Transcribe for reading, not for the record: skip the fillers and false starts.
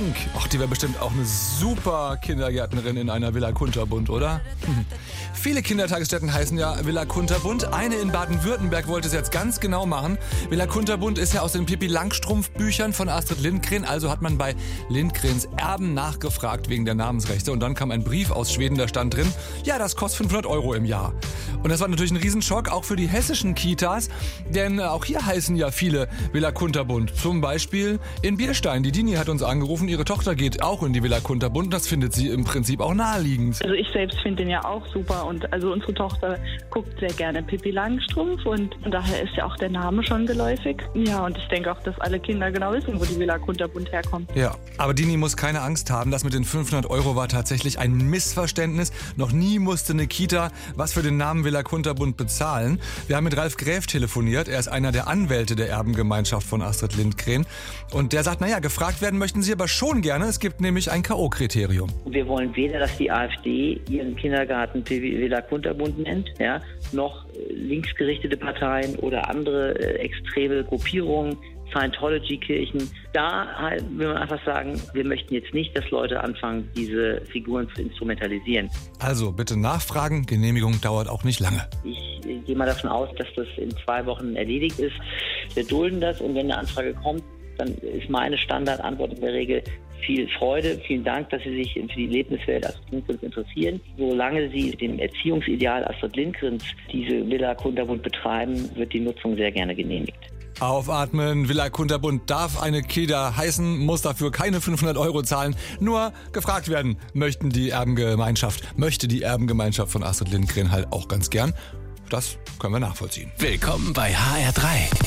Henk. Ach, die wäre bestimmt auch eine super Kindergärtnerin in einer Villa Kunterbund, oder? Viele Kindertagesstätten heißen ja Villa Kunterbund. Eine in Baden-Württemberg wollte es jetzt ganz genau machen. Villa Kunterbund ist ja aus den Pippi-Langstrumpf-Büchern von Astrid Lindgren. Also hat man bei Lindgrens Erben nachgefragt wegen der Namensrechte. Und dann kam ein Brief aus Schweden, da stand drin, ja, das kostet 500 € im Jahr. Und das war natürlich ein Riesenschock, auch für die hessischen Kitas. Denn auch hier heißen ja viele Villa Kunterbund. Zum Beispiel in Bierstein. Die Dini hat uns angerufen, ihre Tochter geht auch in die Villa Kunterbund. Das findet sie im Prinzip auch naheliegend. Also ich selbst finde den ja auch super und also unsere Tochter guckt sehr gerne Pippi Langstrumpf und daher ist ja auch der Name schon geläufig. Ja, und ich denke auch, dass alle Kinder genau wissen, wo die Villa Kunterbund herkommt. Ja, aber Dini muss keine Angst haben, das mit den 500 € war tatsächlich ein Missverständnis. Noch nie musste eine Kita was für den Namen Villa Kunterbund bezahlen. Wir haben mit Ralf Gräf telefoniert, er ist einer der Anwälte der Erbengemeinschaft von Astrid Lindgren und der sagt, naja, gefragt werden möchten sie aber schon gerne, es gibt nämlich ein K.O.-Kriterium. Wir wollen weder, dass die AfD ihren Kindergarten Villa Kunterbund nennt, ja, noch linksgerichtete Parteien oder andere extreme Gruppierungen, Scientology-Kirchen. Da will man einfach sagen, wir möchten jetzt nicht, dass Leute anfangen, diese Figuren zu instrumentalisieren. Also bitte nachfragen, Genehmigung dauert auch nicht lange. Ich gehe mal davon aus, dass das in 2 Wochen erledigt ist. Wir dulden das und wenn eine Anfrage kommt, dann ist meine Standardantwort in der Regel viel Freude, vielen Dank, dass Sie sich für die Lebenswelt Astrid Lindgrens interessieren. Solange Sie dem Erziehungsideal Astrid Lindgrens diese Villa Kunterbund betreiben, wird die Nutzung sehr gerne genehmigt. Aufatmen, Villa Kunterbund darf eine Kita heißen, muss dafür keine 500 € zahlen. Nur gefragt werden möchte die Erbengemeinschaft von Astrid Lindgren halt auch ganz gern. Das können wir nachvollziehen. Willkommen bei HR3.